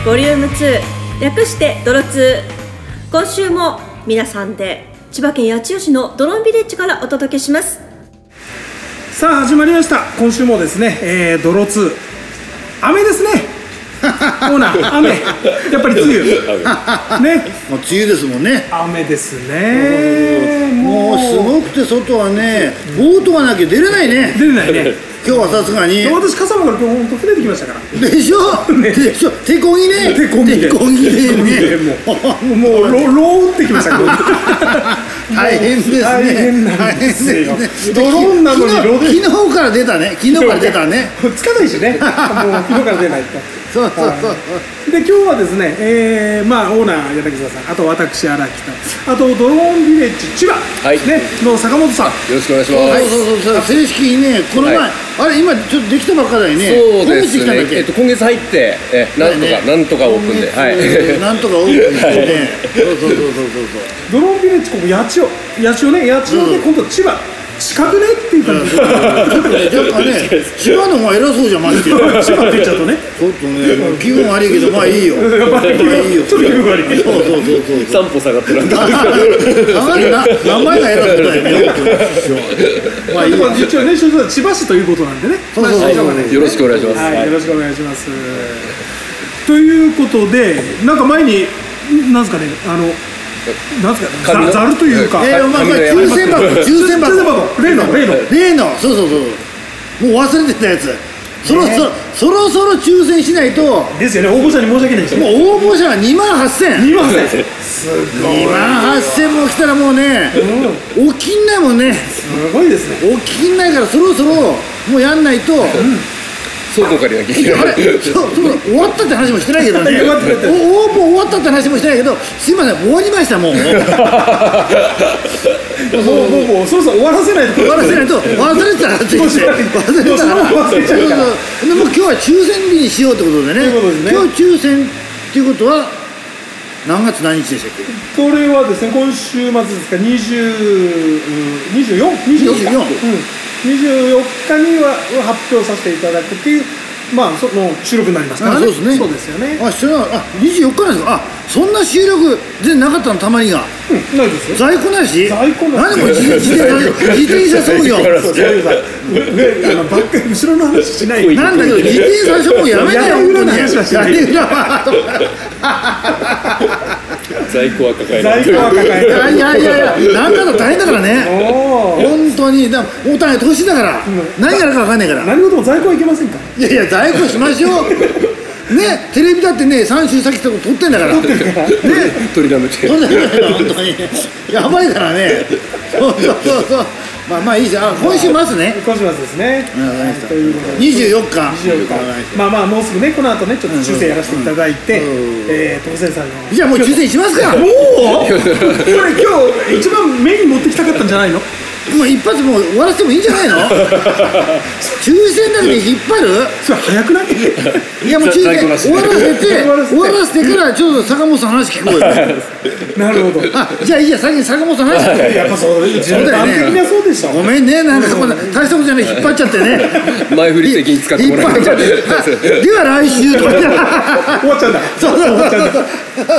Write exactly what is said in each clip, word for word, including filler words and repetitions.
ボリュームツー、略してドロツー。今週も皆さんで千葉県八千代市のドローンビレッジからお届けします。 さあ始まりました。今週もですね、えー、ドロツー、雨ですね。オーナー、雨、やっぱり梅雨ね、 もう梅雨ですもんね。 雨ですね。 もうすごくて外はね、ボートがなきゃ出れないね。 出れないね。 今日はさすがに私傘もから今日本当船できましたから。 でしょ、ね、でしょ、手こぎね、 手こぎで手こぎでね、 もうもうロローってきましたけど大変ですね。 大変なんですよ。ドローンなのにロ昨日から出たね、昨日から出たね。 つかないしね。もう昨日から出ないと。 そうそうそう。 で今日はですね、えー、まあオーナー柳沢さん、あと私荒木と、あとドローンビレッジ千葉、はい、ねの坂本さん、よろしくお願いします。 はい、そうそうそう、正式にね、この前、はい、あれ今ちょっとできたばっかだよね。 そうですね。えっと今月入ってえなんとか、ね、なんとかオープンで、はい。 なんとかオープンしてね。そうそうそうそうそう。 ドローンビレッジここ八千代、八千代ね、八千代で今度千葉。近くねっていう感じ。ちょっとね、若干ね、千葉の方が偉そうじゃん、まして。 千葉って言っちゃうとね。 ちょっとね、気分悪いけど、まあいいよ。まあいいよ。 ちょっと気分悪い。 そうそうそうそう。 三歩下がってる。 下がるな、名前が偉そうだよね。 まあいいよ。一応ね、所属は千葉市ということなんでね。 そうそうそう。よろしくお願いします。 はい、よろしくお願いします。ということで、なんか前に、なんですかね、あの。なんすか、ざざるというか、 えー、まあ、抽選箱、抽選箱、 例の、例の、 例の、そうそうそう、もう忘れてたやつ、そろそろ、そろそろ抽選しないと、 ですよね、応募者に申し訳ないですよ。 もう応募者がにまんはっせん、 にまんはっせん、すごい、 にまんはっせんも来たらもうね、起きんないもんね、 すごいですね、 起きんないから、そろそろもうやんないと。 倉庫借りなきゃいけない。 あれ、そうそう、終わったって話もしてないけどね。応募終わったって話もしてないけど、すいません、終わりましたもう。もうもうもうそろそろ終わらせないと。 終わらせないと忘れてたからって言って。忘れてたから。 忘れちゃうから。 でも今日は抽選日にしようってことでね。今日抽選っていうことは何月何日でしたっけ？ これはですね、今週末ですか、にじゅう、にじゅうよん、にじゅうよん。にじゅうよっかには発表させていただくっていう、まあその収録になりますからね。 そうですね。 そうですよね。 あ、それはあにじゅうよっかなんですか。あ、そんな収録全然なかったの、たまにが。 うん、ないですよ。 在庫なし？ 在庫なし。 何も自転車自転車操業。 そういうさ、あのバック後ろの話しない。 なんだけど自転車操業やめなよ。 屋根裏の話はしない。 在庫は抱えない。在庫は抱えない。 いやいやいや、なんだか大変だからね。本当に、だお互い年だから、何やるか分かんないから。 何事も在庫はいけませんか。 いやいや、在庫しましょう。ね、テレビだってね、さん週先とか撮ってんだから。ね、 取りだめて。 撮りだめて、本当に。やばいからね。そうそうそうそう。まあまあいいじゃん。今週末ね。 今週末ですね。 にじゅうよっか。 にじゅうよっか。まあまあもうすぐね、この後ね、ちょっと抽選やらせていただいて、えー、当選さんの。 じゃあもう抽選しますか。 もう？これ今日一番目に持ってきたかったんじゃないの？ もう一発もう終わらせてもいいんじゃないの？抽選だけで引っ張る？ それ早くない？ いやもう抽選終わらせて終わらせてからちょっと坂本さんの話聞こうよ。 なるほど。 あ、じゃあいいや、先に坂本さんの話聞こう。 やっぱそうだよね。そうでしょ。 ごめんね、なんか大したことじゃない、引っ張っちゃってね。 前振り的に使ってもらえる。 では来週とか。 終わっちゃうんだ。そうそう終わっちゃうんだ。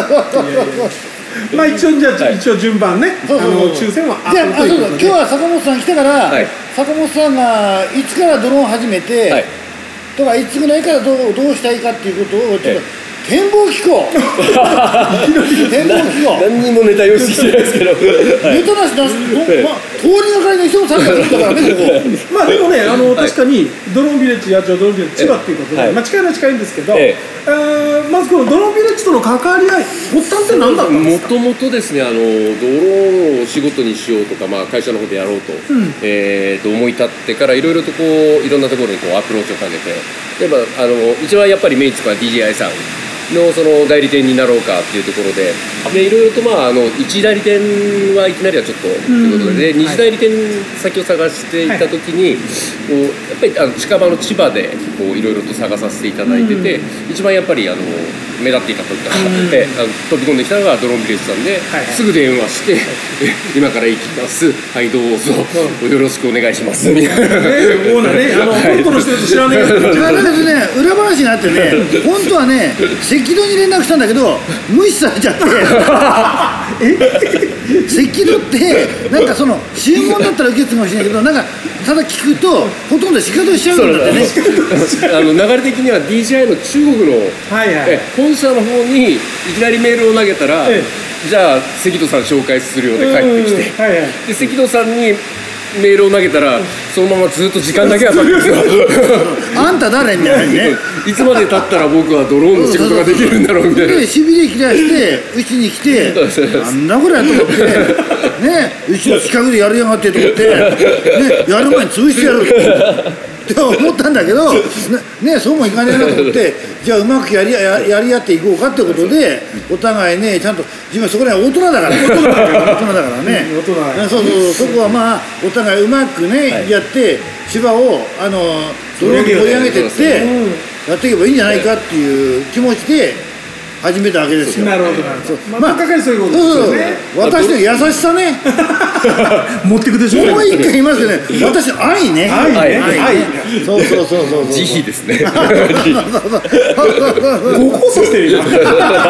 まあ一応じゃあ一応順番ね、あの抽選はじゃあ、あ、そうだ、今日は坂本さん来たから、坂本さんがいつからドローン始めてとかいつぐらいからどうどうしたいかっていうことをちょっと展望聞こう。展望聞こう。 何にもネタ用意してないですけど。 ネタなしなし、通りがかりの人も参加するんだからね、ここ。 まあでもね、あの確かにドローンビレッジやドローンビレッジ千葉っていうことで、まあ近いのは近いんですけど、まずこのドローンビレッジとの関わり合い、発端って何だったんですか？ もともとですね、あのドローンをお仕事にしようとか、まあ会社の方でやろうと、えっと思い立ってからいろいろとこういろんなところにこうアプローチをかけて、例えばあの一番やっぱりメインつくは ディージェーアイ さん。のその代理店になろうかっていうところで、でいろいろとまああのいち代理店はいきなりはちょっとということで、でに次代理店先を探していた時に、こうやっぱりあの近場の千葉でこういろいろと探させていただいてて、一番やっぱりあの目立っていたというか、であの飛び込んできたのがドローンビレッジさんで、すぐ電話して「今から行きますはいどうぞよろしくお願いします」みたいな。 オーナーね、あの本当の人知らねえよ。 だけどね、裏話があってね、本当はね、世赤道に連絡したんだけど無視されちゃってえ赤道ってなんかその注文だったら受け継ぐかもしれないけど、なんかただ聞くとほとんど仕方しちゃうんだってね。 あの流れ的には ディージェーアイ の中国の、はいはい、え本社の方にいきなりメールを投げたら、ええ、じゃあ関戸さん紹介するようで帰ってきて、はいはい、で関戸さんにメールを投げたら、うん、そのままずっと時間だけが経るんですよあんた誰みたいなねいつまで経ったら僕はドローンの仕事ができるんだろうみたいなでしびれ切らしてうちに来てなんだこれと思ってね、うちの近くでやりやがってと思って、ね、やる前に潰してやるって思ったんだけど、ね、そうもいかねえなと思ってじゃあうまくやり や, やり合っていこうかってことでお互いねちゃんと自分はそこら辺大人だから大人だから大人だからね大人だそうそうそこはまあお互いうまくね、はい、やって千葉をあのドローンで盛り上げてってやっていけばいいんじゃないかっていう気持ちで始めたわけですよ。 なるほどなるほど。まあかかりそういうことですよね。 私の優しさね。 持ってくでしょ。 もう一回言いますけどね。私の愛ね。 愛ね。愛。 そうそうそうそう。 慈悲ですね。 ごこそしてるよ。持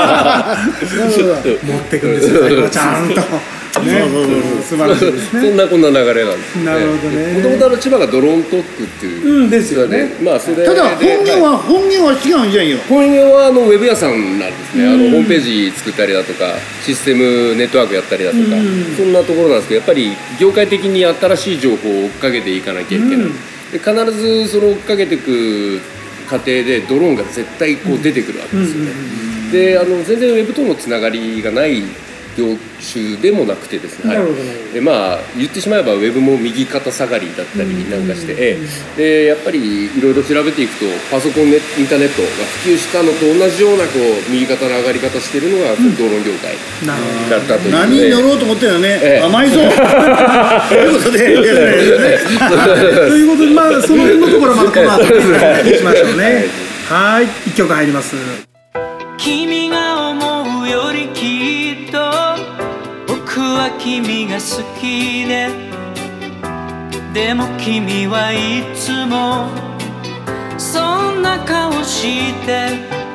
ってくんですよ。ちゃんと。ね、素晴らしいですね。 そんなこんな流れなんですね。 なるほどね。 もともと千葉がドローン特区っていう、 うんですよね。 まあそれただ本業は本業は違うんじゃんよ。 本業はあのウェブ屋さんなんですね。あのホームページ作ったりだとか、システムネットワークやったりだとか、そんなところなんですけど、やっぱり業界的に新しい情報を追っかけていかなきゃいけない。で必ずその追っかけていく過程でドローンが絶対こう出てくるわけですよね。であの全然ウェブとのつながりがない業種でもなくてですね、はい、でまあ言ってしまえばウェブも右肩下がりだったりなんかして、うん、でやっぱりいろいろ調べていくとパソコン、ね、インターネットが普及したのと同じようなこう右肩の上がり方してるのがドローン業界だったというので、 何に乗ろうと思ってるのね、ええ、甘いぞということでということで、まあその辺のところはまたこの後でしましょうね。はい、一曲入ります。 君が思うよりきっと僕は君が好きで、でも君はいつもそんな顔して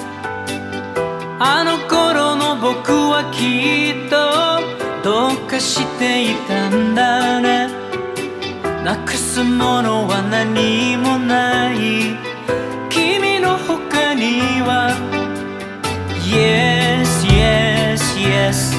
あの頃の僕はきっとどうかしていたんだね。なくすものは何もない君の他にはYes, yes, yes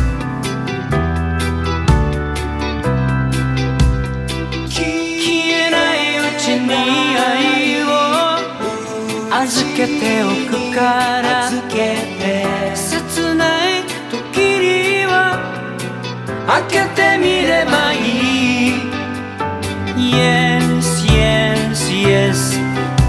消えないうちに愛を預けておくから切ない時には開けてみればいい Yes, yes, yes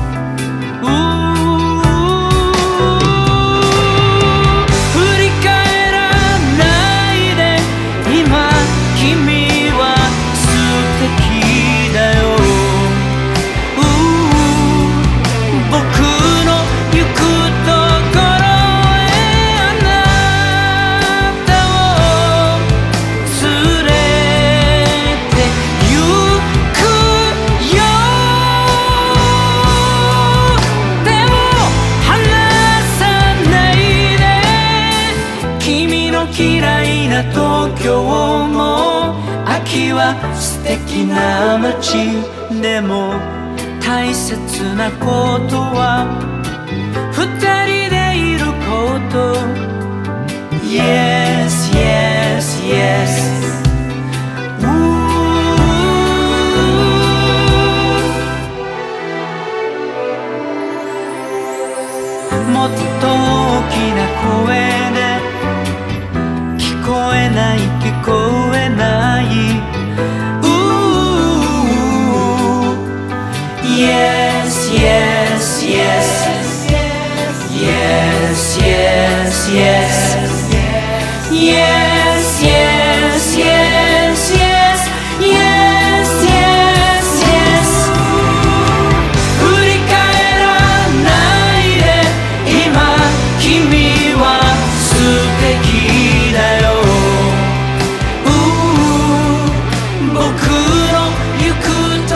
素敵な街でも大切なことは二人でいること Yes, yes, yes もっと大きな声で聞こえない聞こえないYes, yes, yes Yes, yes, yes Yes, yes, yes, yes Yes, yes, yes 振り返らないで今君は素敵だよ僕の行くと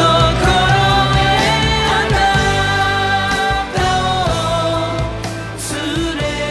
ころへあなたを連れ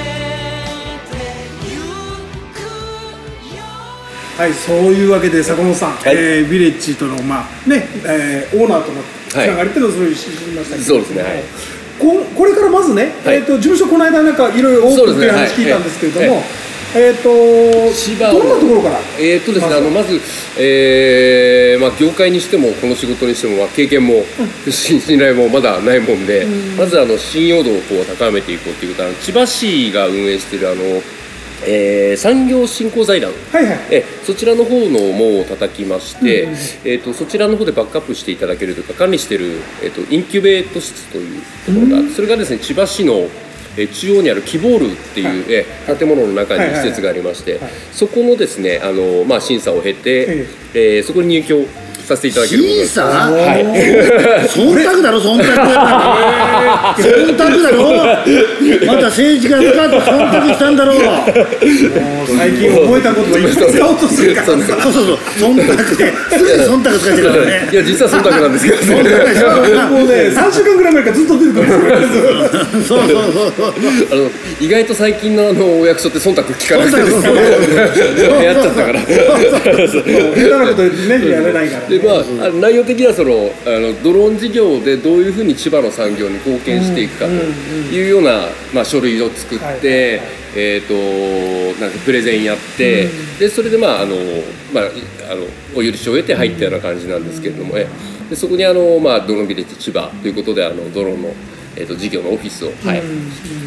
はい、そういうわけで坂本さん、はい、えー、ビレッジとの、まあねえー、オーナーとのつながりっていうのをそういう知りましたけど、 そうですね、はい、 こ, これからまずね、はい、えー、と事務所この間なんかいろいろオープンっていう話聞いたんですけれども、えー、と千葉どんなところからえーとですね、まず、あのまず、えーまあ、業界にしてもこの仕事にしても、まあ、経験も、うん、信頼もまだないもんで、うん、まずあの信用度をこう高めていこうということは千葉市が運営しているあのえー、産業振興財団、はいはい、えそちらの方の門を叩きまして、うんうん、えー、とそちらの方でバックアップしていただけるというか管理している、えー、とインキュベート室というところが、うん、それがですね千葉市の、えー、中央にあるキボールっていう、はい、えー、建物の中に施設がありまして、はいはいはい、そこのですねあの、まあ、審査を経て、はい、えー、そこに入居させていただけることです。 審査？はい。忖度だろ、忖度だろ。忖度だろ。また政治家が忖度したんだろう。 最近覚えたことを今使おうとするから。そうそうそう、忖度で、すぐ忖度使ってるからね。 いや、実は忖度なんですけどね。 もうね、さんしゅうかんぐらい前からずっと出てくるんですよ。そうそうそうそう。 あの意外と最近のあのお役所って忖度聞かなくてですね。流行っちゃったから。 下手なことねやれないから。 で、まあ、内容的にはそのあのドローン事業でどういうふうに千葉の産業に貢献していくかというような、まあ、書類を作って、はい、えー、となんかプレゼンやって、うん、でそれで、まああのまあ、あのお許しを得て入ったような感じなんですけれども、うん、でそこにあの、まあ、ドローンビレッジ千葉ということであのドローンの、えー、と事業のオフィスを、はい、うん、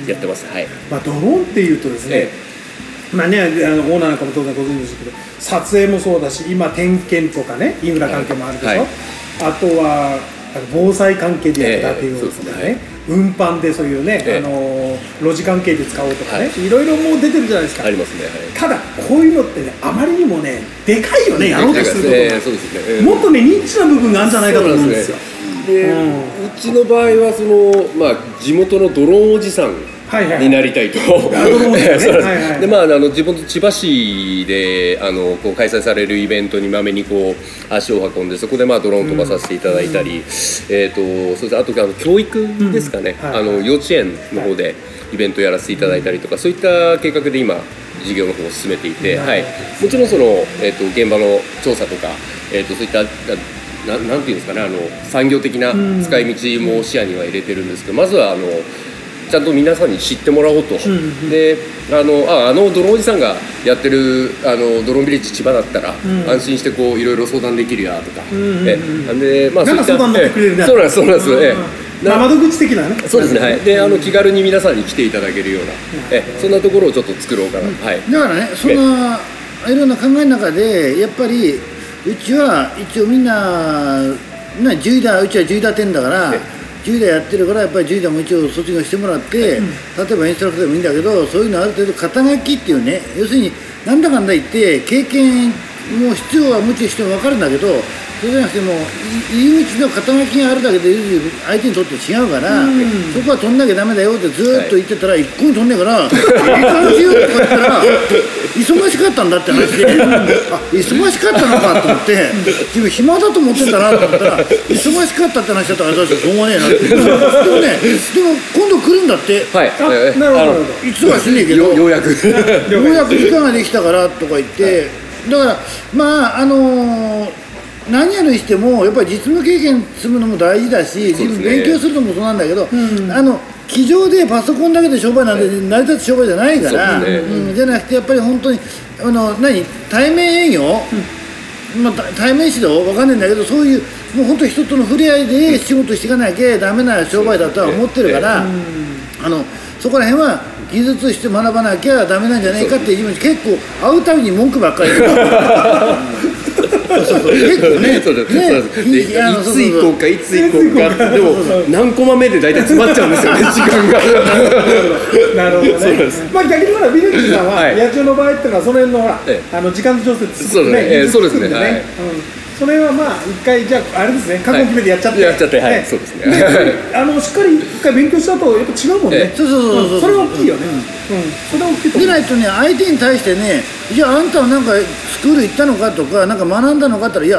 やってます、はい。 まあ、ドローンっていうとですね、えーまあね、あのオーナーなんかも当然ご存知ですけど、撮影もそうだし、今点検とかね、インフラ関係もあるでしょ、はいはい、あとはあの防災関係でやったっていうことでね、えー、運搬でそういうね、えー、あの路地関係で使おうとかね、はい、いろいろもう出てるじゃないですか。 ありますね、はい、ただこういうのってね、あまりにもねでかいよね、やろうとすることが、えーそうですね、えー、もっとねニッチな部分があるんじゃないかと思うんですよ。 で、うん、うちの場合はその、まあ、地元のドローンおじさんになりたいと、で、まあ、あの地元千葉市であのこう開催されるイベントにまめにこう足を運んで、そこでまあドローン飛ばさせていただいたり、うん、えー、とそしてあとあの教育ですかね、うん、はい、あの幼稚園の方でイベントやらせていただいたりとか、そういった計画で今事業の方を進めていて、うん、はい、もちろんその、えー、と現場の調査とか、えー、とそういったな, なんていうんですかね、あの産業的な使い道も視野には入れてるんですけど、まずはあのちゃんと皆さんに知ってもらおうと、うんうん、であの あ, あのドローンおじさんがやってるあのドローンビレッジ千葉だったら、うん、安心してこういろいろ相談できるやとか、うんうんうん、えで、まあ、 なんか相談乗ってくれるね。 そうなんです、そうなんです、えまあ、窓口的なね。 そうですね、はい、であの気軽に皆さんに来ていただけるような、えそんなところをちょっと作ろうかな、うん、はい、 だからね、そのいろんな考えの中でやっぱりうちは一応みんなじゅうだうちはじゅうだてんだから、じゅうだやってるからやっぱりじゅうだも一応卒業してもらって、うん、例えばインストラクターでもいいんだけど、そういうのある程度肩書きっていうね、要するになんだかんだ言って経験も必要はもちろんしても分かるんだけど、そうじゃなくても入り口の肩書きがあるだけで相手にとって違うから、うん、そこは飛んなきゃダメだよってずっと言ってたら、はい、一向に飛んねえから「いい感じよ」とか言ったら忙しかったんだって話であ忙しかったのかと思って自分暇だと思ってたなと思ったら忙しかったって話だったから私はしょうがねえなってでもね、でも今度来るんだって、 はい、 あ、なるほど、 いつはしねえけどようやくようやく時間ができたからとか言って、はい、だからまああのー何やるにしてもやっぱり実務経験積むのも大事だし、自分勉強するのもそうなんだけど、うん、あの机上でパソコンだけで商売なんて成り立つ商売じゃないから、ね、うん、じゃなくてやっぱり本当にあの何対面営業、うん、まあ、対面指導わかんないんだけど、そういうもう本当に人との触れ合いで仕事していかなきゃダメな商売だとは思ってるから、うん、あのそこら辺は技術して学ばなきゃダメなんじゃないかって自分結構会うたびに文句ばっかり言うそうそうそう結構ね、そうですね、 でいつ行こうかいつ行こうかでも何コマ目で大体詰まっちゃうんですよね時間がなるほどね。まあ逆にほらビレッジさんは野鳥の場合っていうのはその辺のほらあの時間調節するね、 そうですね、はい、 それはまあ一回じゃああれですね、覚悟決めてやっちゃって、 やっちゃって、はい、そうですね。 あのしっかり一回勉強したとやっぱ違うもんね。 そうそうそうそう。 それは大きいよね。うん、それは大きいと思う。 でないとね、相手に対してね、じゃああんたはなんかスクール行ったのかとかなんか学んだのかって言ったら、いや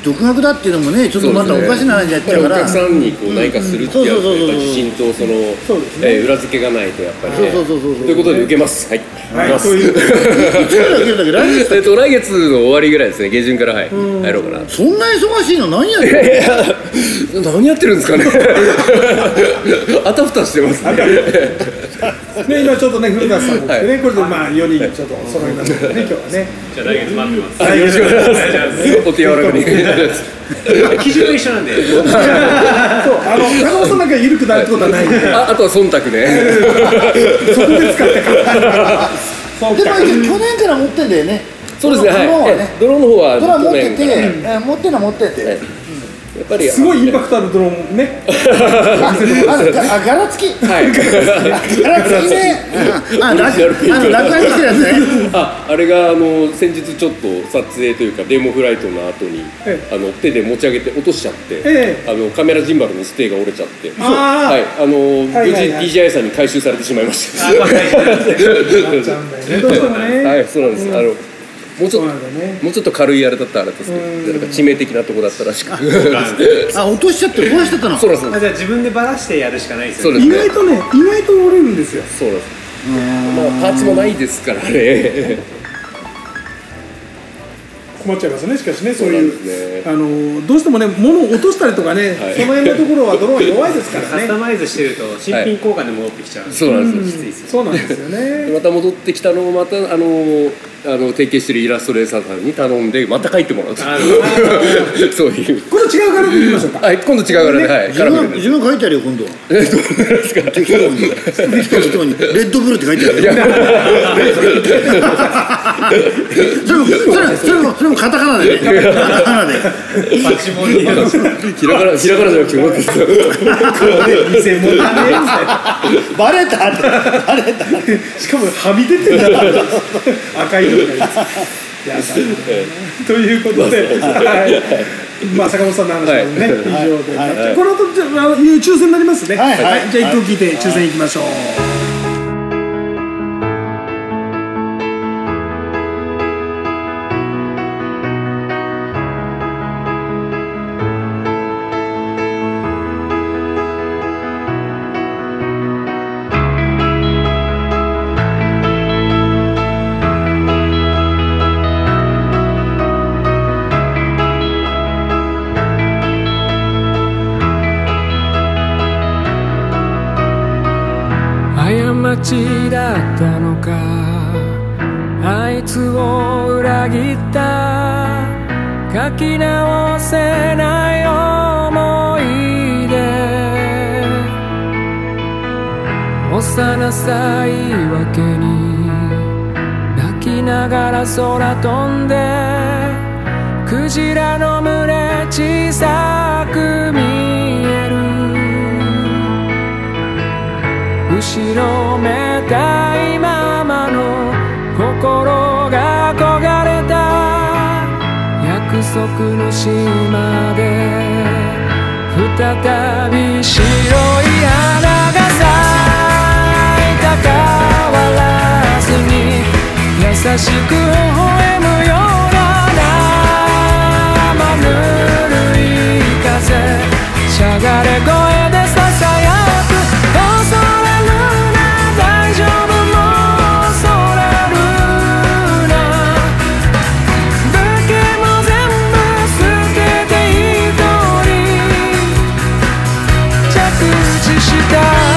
独学だっていうのもねちょっとまたおかしな話になっちゃうから、 お客さんにこう何かするってやるとやっぱり自信とそのえ裏付けがないとやっぱりね。 そうそうそうそうということで受けます。はい。 はい、そういういつから受けるんだっけ来月えっと来月の終わりぐらいですね。下旬からはい入ろうかな。 そんな忙しいの何やってるいやいや何やってるんですかね。あたふたしてますね。 ね、今ちょっとね古田さんも来てね、これでまあよにんちょっと揃いましたね、今日はね。 じゃあ来月待ってます。 よろしくお願いします。お手柔らかに。 基準は一緒なんで。 そう、あの坂本さんなんか緩くなるってことはないんで、 ああとは忖度ね。 そこで使ってからそうか。 でも去年から持ってんだよね。 そうですね、はい。 ドローンはねドローンの方はドラ持ってて、 去年からえ持ってんの持ってて、 やっぱりすごいインパクトあるドローンね。 ああのがあガラつきはい。 ガラつきね、あ落あの落書きしてるやつね。 あ、あれがあの先日ちょっと撮影というかデモフライトの後にえあの手で持ち上げて落としちゃって、 ええあのカメラジンバルのステーが折れちゃって、 あーはい、あのはいはいはい無事 ディージェーアイ さんに回収されてしまいました。 あまあ大丈夫なっちゃうんだよね、どうしてもね。 はい、そうなんです。あのもうちょっとそうなんだね。 もうちょっと軽いあれだったらあれですけど、なんか致命的なとこだったらしく。 あ落としちゃって壊しちゃったの。 そうなんです。 あじゃあ自分でバラしてやるしかないですよね。 そうですね。 意外とね、意外と折れるんですよ。 そうなんです。まあパーツもないですからね。 困っちゃいますね、しかしね、そうそうなんいうですねあのどうしてもね、物を落としたりとかね、 はいその辺のところはドローン弱いですからね。 カスタマイズしてると新品交換で戻ってきちゃうんで。 そうなんですよ。 きついですよ。 そうなんですよね。 また戻ってきたのをまたあのあの提携してるイラストレーターさんに頼んでまた書いてもらうとあのそういうこれ違うからでいきましょうか。 はい今度違うからねはい自カラフルで分自分書いてあるよ今度は。 えどうですか適当に適当にレッドブルって書いてあるよ。それもそれそれもそれもカタカナでね。カタカナで。 パチモンにやる。 ひらがなひらがなじゃなくて思ってた偽物だねみたいな。 バレたバレた。 しかもはみ出てる赤いのがいいです。いやということで、はいまあ坂本さんの話はね、以上で、 はいこの後じゃあのいう抽選になりますね。 はいはいじゃあ一曲聞いて抽選いきましょう。 過ちだったのかあいつを裏切った書き直せない思い出幼さ言い訳に泣きながら空飛んでクジラの群れ小さく見える後ろめたいままの心が焦がれた約束の島で再び白い花が咲いた変わらずに優しく微笑むような生ぬるい風しゃがれ声でささやく恐れるな大丈夫もう恐れるな武器も全部捨てて一人着地した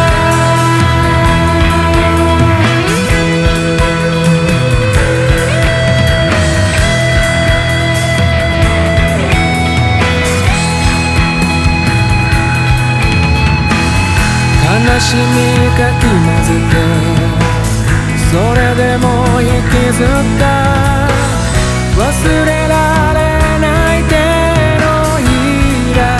悲しみかき混ぜてそれでも引きずった忘れられない手のひら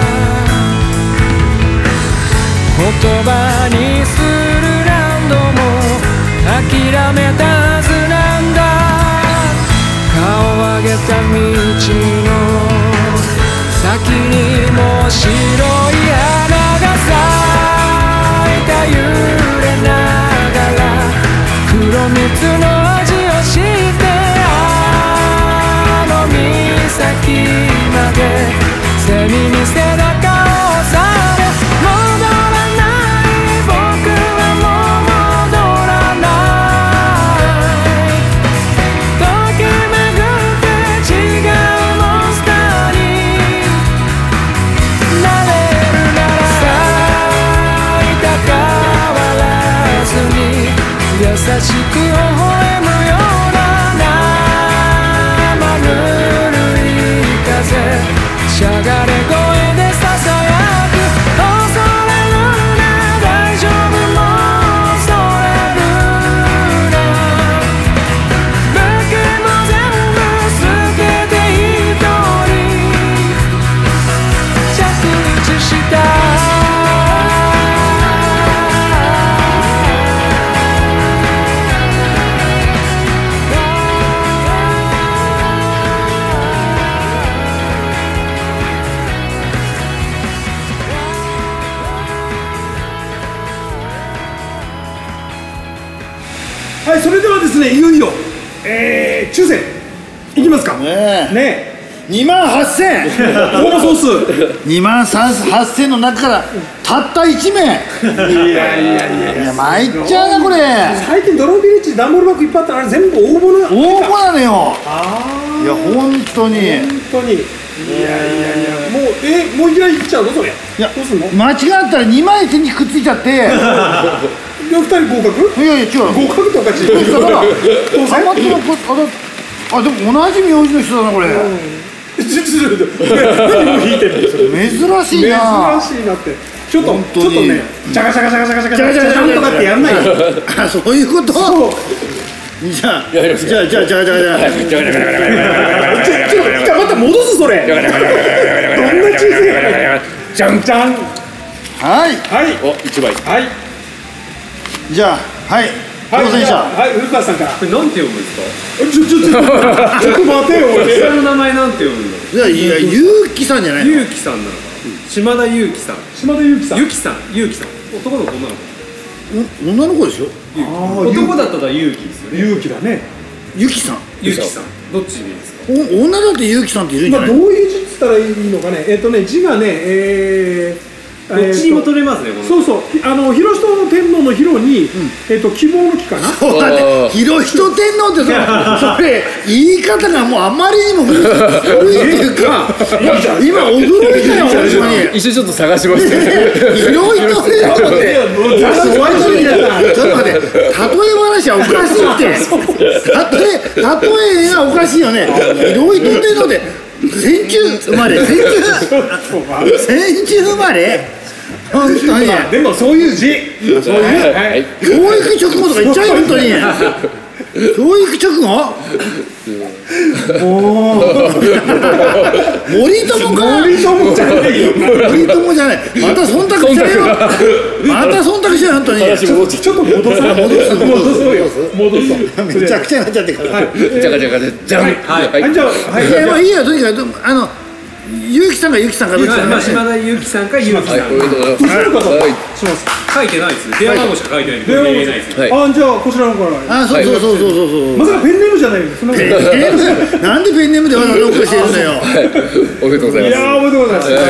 言葉にする何度も諦めたはずなんだ顔上げた道の先にも白い花が咲揺れながら黒蜜の味をしてあの岬はいそれではですねいよいよ、えー、抽選いきますかねえねにまんはっせん応募総数にまんはっせんの中からたったいちめい。いやいやいやいや参っちゃうなこれ。 最近ドローンビレッジ段ボールバッグいっぱいあったらあれ全部応募な応募なのよ。 あいや本当に本当にいやいやいやもうえもういきなりいっちゃうのそれ。 いやどうすんの間違ったらにまい手にくっついちゃって。いやふたり合格いや違う合格っておかしいだから当選余ったのこああでも同じ名字の人だなこれ。 ちょちょちょちょ何も引いてるのそれ珍しいな。 珍しいなってちょっと本当にちょっとねジャカジャカジャカジャカジャカジャカジャカとかってやんないよあそういうこと。 そうじゃあじゃあじゃあじゃあじゃあじゃあちょちょちょまた戻すそれどんな抽選じゃんじゃんはいはいお一枚はいじゃあはいはい当選者はい古川さんからこれなんて読むんですか？ ちょちょちょちょっと待てよ下の名前なんて読むんだろう？ じゃあいやゆうきさんじゃないの。 ゆうきさんなのかな？島田ゆうきさん。 島田裕樹さんゆきさん、ゆうきさん。男の子女の子？ お女の子でしょ。 あー男だったらゆうきですよね。 勇気だねゆきさん。 ゆうきさん。どっちでいいですか？ お女だってゆうきさんっているんじゃない。 まあどういう字っつったらいいのかねえっとね字がねえーどっちにも取れますね、この。 そうそうひあの広人の天皇の広にえっと希望の木かなそうだね。広人天皇ってそそれ言い方がもうあまりにも古いっていうか今驚いたよ本当に。 一瞬ちょっと探しました広人天皇ってすごい人みたいなちょっと待って例え話はおかしいって例え例えがおかしいよね。広人天皇で戦中生まれ戦中戦中生まれ本当にでもそういう字そういうはい教育直後とか言っちゃうよ本当に教育直後森友か森友じゃないよ森友じゃないまた忖度しちゃうよまた忖度しちゃうよ本当にちょっと戻そう戻す戻そうよ戻そうめちゃくちゃになっちゃってからはいじゃがじゃがじゃんはい。 はいじゃあはいいやまあいいよとにかくあのゆうきさんがゆうきさんかどっちかまあ、 ね島田ゆうきさんかゆうきさん。 はいおめでとうございますどちらかとはいします書いてないですね。電話番号しか書いてないんで、これ入れないですね。 はいあじゃあこちらの方からあそうそうそうそうそうそうまさかペンネームじゃないよそんなことないペンネームなんでペンネームでわざわざ送してるんだよおめでとうございますいやーおめでとうございます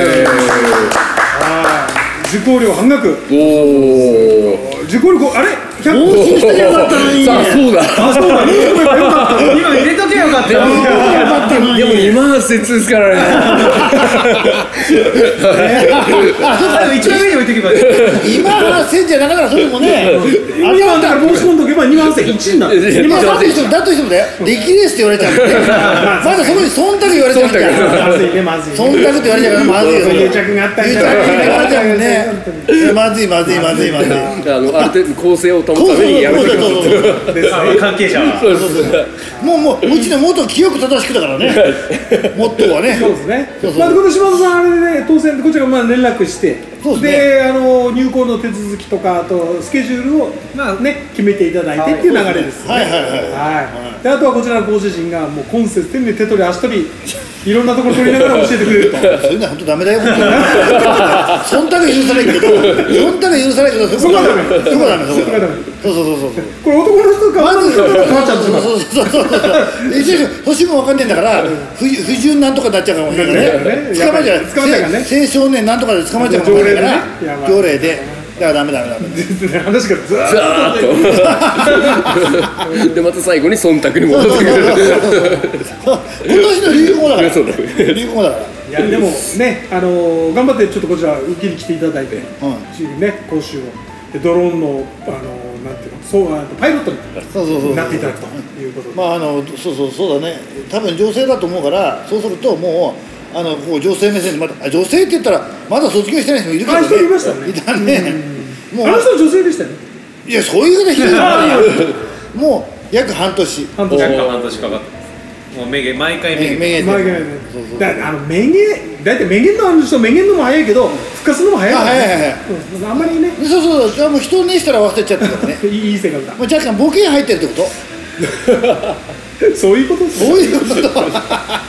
はい受講料半額おお受講料あれひゃく更新してよかったのにさあそうだあそうだねよかった今入れとけよかったよ。 でもにまんはっせん通ですからね最後一番上に置いとけばいい。 今はせんじゃなかったらそれもね今だから申し込んどけばにまんせんいちになる今だとしてもだとしてもだよ出来レースって言われちゃうもんねまだそこに忖度言われちゃうんだよまずいねまずい忖度って言われちゃうからまずいよ癒着があったり癒着が言われちゃうもんねいやまずいまずいまずいまずいあのある程度構成を保つためにやめてくださいですあ関係者は。 もうもううちの元清く正しくだからねモットーはねそうですねそうそうまあこの島田さんあれでね当選でこちらがまあ連絡してそうですねであの入校の手続きとかあとスケジュールをまあね決めていただいてっていう流れですねはいはいはいはいであとはこちらのご主人がもう今節点で手取り足取りいろんなところ取りながら教えてくれるとそういうのは本当ダメだよ本当に忖度許さないけど忖度許さないけどそこはダメそこはダメそこはダメそうそうそうそうこれ男の人かまず女の人か変わっちゃうんですよそうそうそうそう一緒に年も分かんねえんだから不不純なんとかになっちゃうかもしれないね捕まえちゃう捕まえちゃうからね青少年なんとかで捕まえちゃうかもしれないから条例でだからダメダメダメ話がずーっとザーッとでまた最後に忖度に戻ってくる今年の流行語だからそうだ流行語だからいやでもねあのー頑張ってちょっとこちら受けに来ていただいてね講習をでドローンのあのーなんていうのそうあのパイロットにそうそうそうなっていただくということでまああのそうそうそうだね多分女性だと思うからそうするともうあのこう女性目線でまだあ女性って言ったらまだ卒業してない人もいるけどねあ一人いましたねいたねもうあの人は女性でしたよねいやそういう言い方ひどいよもう約半年半年若干半年かかってます。もう名言毎回名言。 名言前がねだからあの名言大体名言のある人名言のも早いけど復活のも早いからあ早い早いうんあんまりねそうそうじゃあもう人にしたら忘れちゃったからねいいいい性格だもう若干ボケ入ってるってことそういうことですそういうこと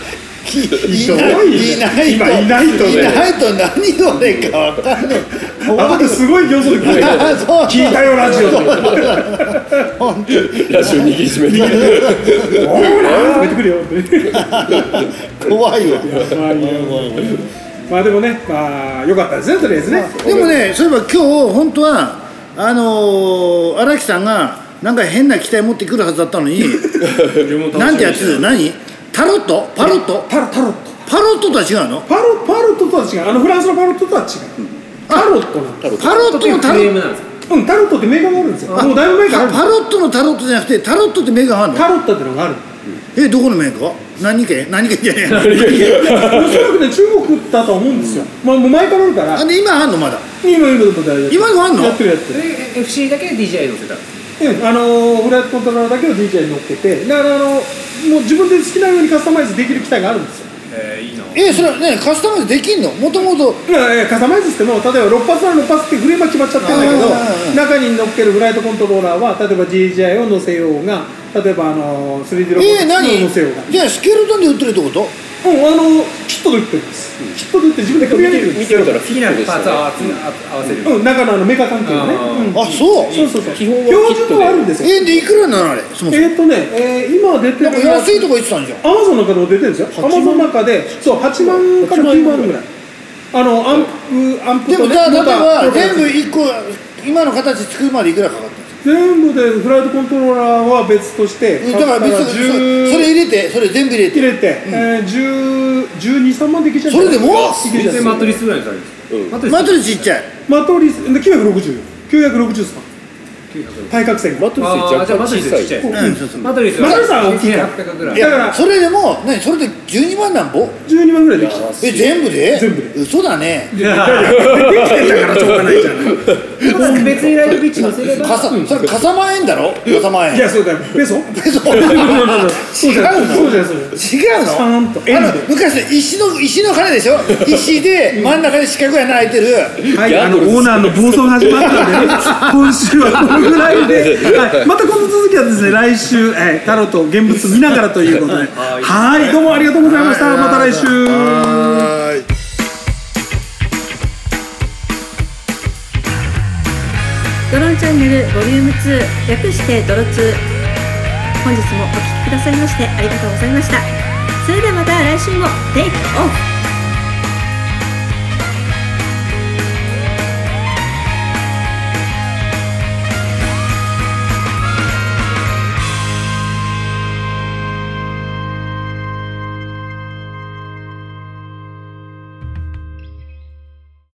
いないいない今いないとねいないと何言われるか分かんないあとですごい形相で聞いたそう聞いたよラジオで本当にラジオ握りしめておーなーってくるよ怖いわまあいいよまあでもねまあ良かったですねとりあえずねでもねそういえば今日本当はあの荒、ー、木さんがなんか変な機体持ってくるはずだったのになんてやつ何タロットパロットタロタロットパロットとは違うのパロパロットとは違うあのフランスのパロットとは違うタロットなんですパロットのタロットうんタロットってメーカーがあるんですよもうだいぶ前からあるパロットのタロットじゃなくてタロットってメーカーがあるのタロットってのがあるえどこのメーカー何県何県じゃねえおそらくね中国だと思うんですよまあもう前からあるからあで今あんのまだ今今でも大丈夫今もあんのやってるやってるエフシー だけで ディージェー 乗せたうんあのー、フライトコントローラーだけを ディージェー に乗っけてだからあのもう自分で好きなようにカスタマイズできる機体があるんですよえー、いいなえそれはねカスタマイズできんのもともといやいやカスタマイズしても例えばろっ発ならろっ発ってフレームは決まっちゃってるんだけど中に乗っけるフライトコントローラーは例えば ディージェー を乗せようが例えばあの スリーディー ロボットえー、何を乗せようがじゃあスケルトンで売ってるってことうんあのキットで売ってるんです、うん、キットで売って自分で組み上げてるんです見てみたら好きなパーツを合わせるうん中のあのメカ関係のねうんあそうそうそうそう基本は標準キットではあるんですよえでいくらなのあれそもそもえーっとね、えー、今出てなんかる安いとこ言ってたんじゃんアマゾンの中でも出てるんですよアマゾンの中でそうはちまんからきゅうまんぐらいあのアンプアンプとねでもじゃあ例えばモーター全部いっこ今の形作るまでいくらかかったんですか全部でフライトコントローラーは別としてだから別にそじゅうそれ入れてそれ全部入れて入れて、うんえー、じゅう、じゅうに、さんまんでいけちゃうそれでもいけちゃうでマトリスぐらいにされるんですか、 うんマトリスマトリスちっちゃいマトリスできゅうひゃくろくじゅうきゅうひゃくろくじゅうスパン対角線がマトリスあーじゃあマトリスちっちゃいうんそうそうマトリスマトリスは大きいせんはっぴゃくぐらいいだからやそれでも何それでじゅうにまんなんぼじゅうにまんぐらいできちゃうえ全部で全部で嘘だねできてんだからしょうがないじゃん別にライトピッチ乗せればかさそれかさま円だろかさま円いやそうだよペソペソそうじゃないそうじゃないそうじゃない違うのちゃんと円であの昔石の石の鐘でしょ石で真ん中に四角い穴開いてるはい、あのオーナーの暴走が始まったので、ね、今週はこのぐらいで、はい、またこの続きはですね来週、えー、タロット現物見ながらということではいどうもありがとうございましたまた来週はーいドローンチャンネルボリュームツー略してドロツー本日もお聞きくださいましてありがとうございましたそれではまた来週もテイクオフ